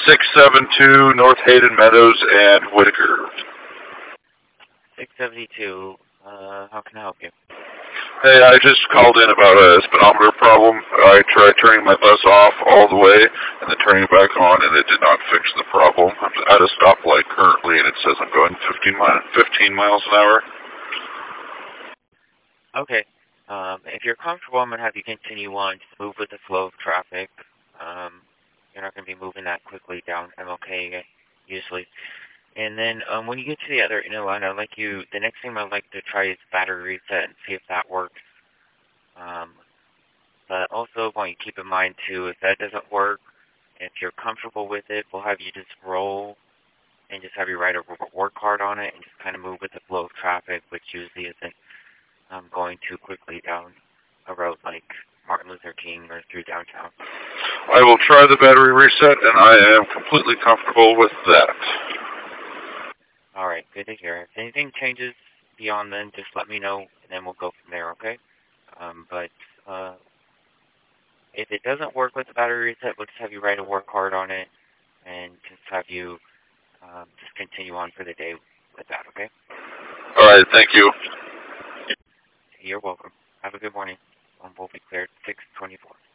672 North Hayden Meadows and Whitaker. 672. How can I help you? Hey, I just called in about a speedometer problem. I tried turning my bus off all the way and then turning it back on, and it did not fix the problem. I'm at a stoplight currently, and it says I'm going 15 miles an hour. Okay. If you're comfortable, I'm going to have you continue on. Just move with the flow of traffic. You're not going to be moving that quickly down MLK usually. And then when you get to the other inner line, the next thing I'd like to try is battery reset and see if that works. But also want you to keep in mind too, if that doesn't work, if you're comfortable with it, we'll have you just roll and just have you write a work card on it and just kind of move with the flow of traffic, which usually isn't going too quickly down a road like Martin Luther King or through downtown. I will try the battery reset, and I am completely comfortable with that. All right, good to hear. If anything changes beyond then, just let me know, and then we'll go from there, okay? But if it doesn't work with the battery reset, we'll just have you write a work card on it and just have you just continue on for the day with that, okay? All right, thank you. You're welcome. Have a good morning. We'll be cleared 6:24.